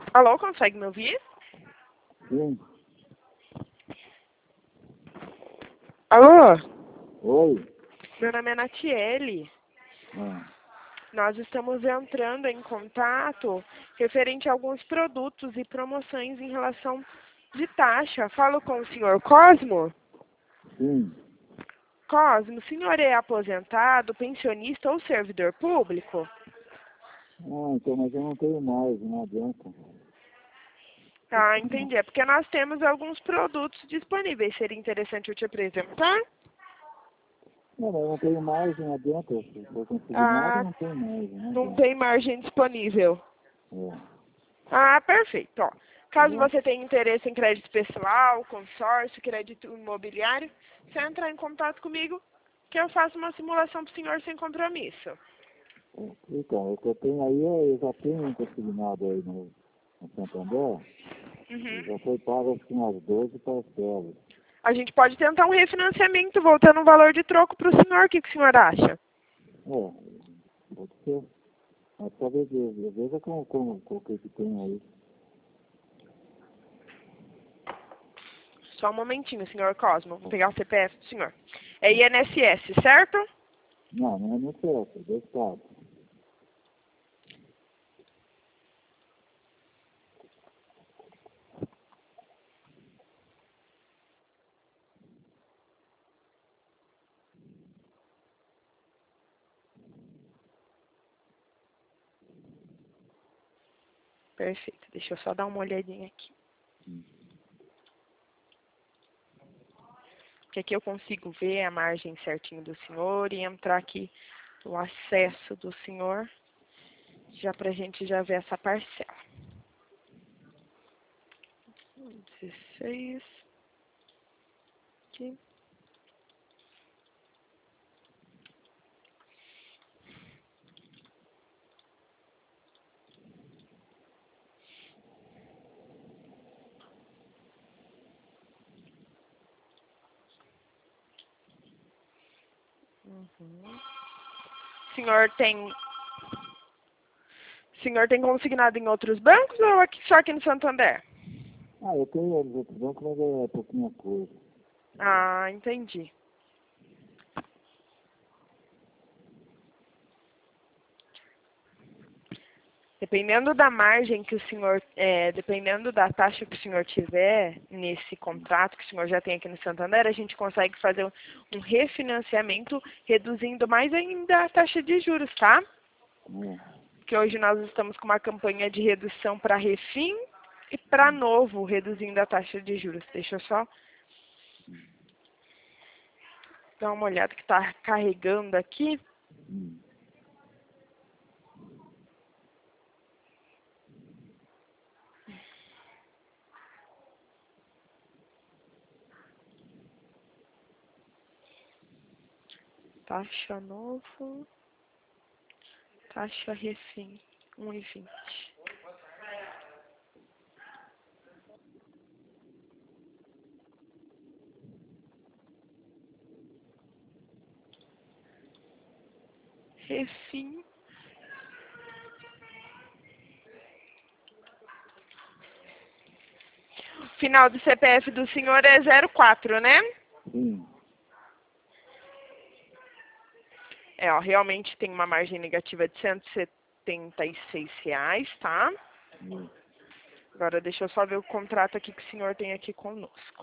Alô, consegue me ouvir? Sim. Alô? Oi. Meu nome é Natiele. Ah, Nós estamos entrando em contato referente a alguns produtos e promoções em relação de taxa. Falo com o senhor Cosmo? sim. Cosmo, o senhor é aposentado, pensionista ou servidor público? Então, mas eu não tenho mais, não adianta. Ah, entendi. É porque nós temos alguns produtos disponíveis. Seria interessante eu te apresentar? Não, mas eu não tenho mais, não adianta. Se eu conseguir nada, eu Ah, não tenho mais, não não adianta. tem margem disponível. É, Ah, perfeito. Ó, tá caso bom? você tenha interesse em crédito pessoal, consórcio, crédito imobiliário, você entrar em contato comigo que eu faço uma simulação para o senhor sem compromisso. Então, o que eu tenho aí, eu já tenho um consignado aí no Santander, e Uhum. já foi pago acho que umas 12 parcelas. A gente pode tentar um refinanciamento voltando um valor de troco para o senhor. O que o senhor acha? Pode ser. Mas talvez veja com o que tem aí. Só um momentinho, senhor Cosmo. Vou pegar o CPF do senhor. É INSS, certo? Não, não é muito certo, é do Estado. Perfeito. Deixa eu só dar uma olhadinha aqui. Porque aqui eu consigo ver a margem certinho do senhor e entrar aqui no acesso do senhor, já pra gente já ver essa parcela. 16. Aqui. Uhum. O senhor tem consignado em outros bancos ou aqui, só aqui no Santander? Eu tenho os outros bancos, mas é pouquinha coisa. Ah, entendi. Dependendo da margem que o senhor, dependendo da taxa que o senhor tiver nesse contrato que o senhor já tem aqui no Santander, a gente consegue fazer um refinanciamento reduzindo mais ainda a taxa de juros, tá? É. Que hoje nós estamos com uma campanha de redução para refim e para novo, reduzindo a taxa de juros. Deixa eu só dar uma olhada que está carregando aqui. Hum. Taxa novo, taxa refim, 1,20. Refim. Final do CPF do senhor é 04, né? Sim. É, ó, realmente tem uma margem negativa de R$ 176, tá? Hum. Agora deixa eu só ver o contrato aqui que o senhor tem aqui conosco.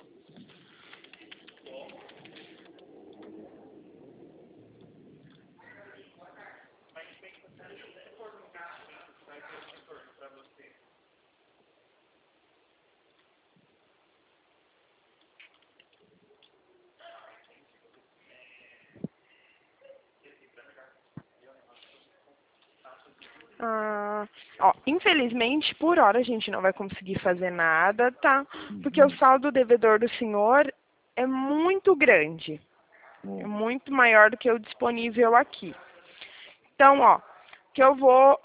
Ah, ó, infelizmente, por hora a gente não vai conseguir fazer nada, tá? Porque o Uhum. saldo devedor do senhor é muito grande. É É. muito maior do que o disponível aqui. Então, ó, que eu vou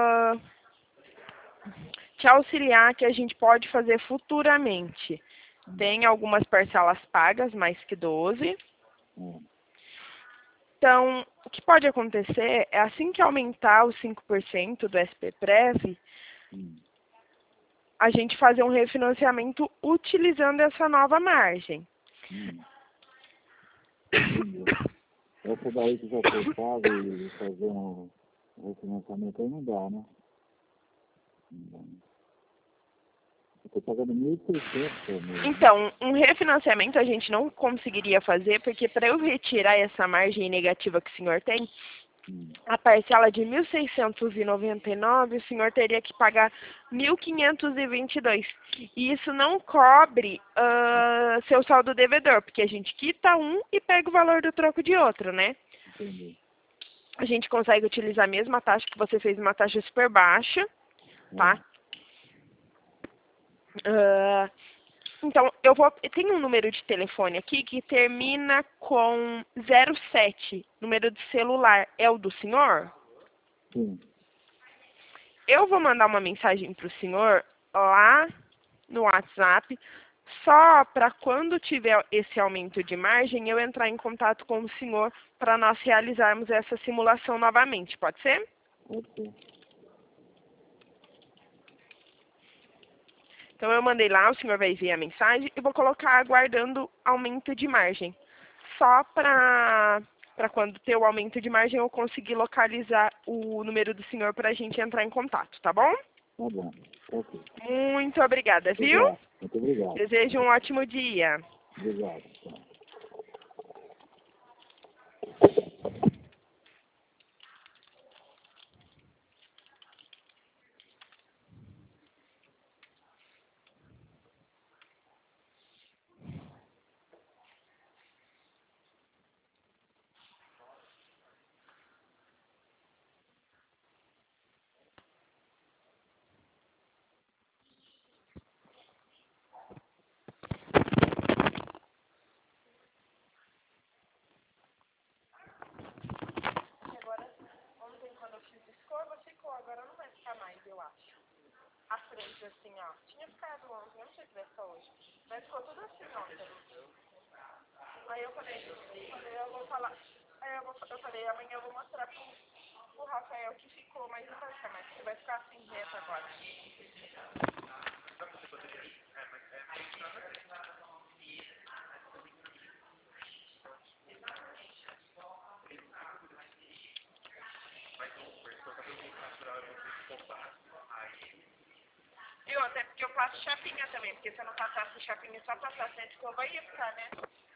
te auxiliar que a gente pode fazer futuramente. Tem algumas parcelas pagas, mais que 12. É. Então, o que pode acontecer é assim que aumentar os 5% do SPPREV, Hum. a gente fazer um refinanciamento utilizando essa nova margem. Entendi. Essa daí que já foi paga e fazer um refinanciamento aí não dá, né? Não dá. Eu estou pagando 1.600 por mês. Então, um refinanciamento a gente não conseguiria fazer, porque para eu retirar essa margem negativa que o senhor tem, a parcela de 1.699, o senhor teria que pagar 1.522. E isso não cobre seu saldo devedor, porque a gente quita um e pega o valor do troco de outro, né? Entendi. A gente consegue utilizar a mesma taxa que você fez, uma taxa super baixa, tá? Então, tem um número de telefone aqui que termina com 07, número de celular. É o do senhor? Sim. Eu vou mandar uma mensagem para o senhor lá no WhatsApp, só para quando tiver esse aumento de margem, eu entrar em contato com o senhor para nós realizarmos essa simulação novamente. Pode ser? Pode ser. Então, eu mandei lá, o senhor vai ver a mensagem e vou colocar aguardando aumento de margem. Só para quando ter o aumento de margem, eu conseguir localizar o número do senhor para a gente entrar em contato, tá bom? Tá bom. Ok. Muito obrigada, viu? Obrigado. Muito obrigado. Desejo um ótimo dia. Obrigado. Tá. Ontem, quando eu fiz escova, ficou. Agora não vai ficar mais, eu acho. A frente, assim, ó. Tinha ficado ontem, eu não sei se vai ficar hoje. Mas ficou tudo assim ontem. Aí eu falei, eu vou falar. Eu falei, amanhã eu vou mostrar pro Rafael que ficou, mas não vai ficar mais, porque vai ficar assim reto agora. Viu? Até porque eu faço chapinha também, porque se eu não passasse chapinha só passasse a escova, ia ficar, né?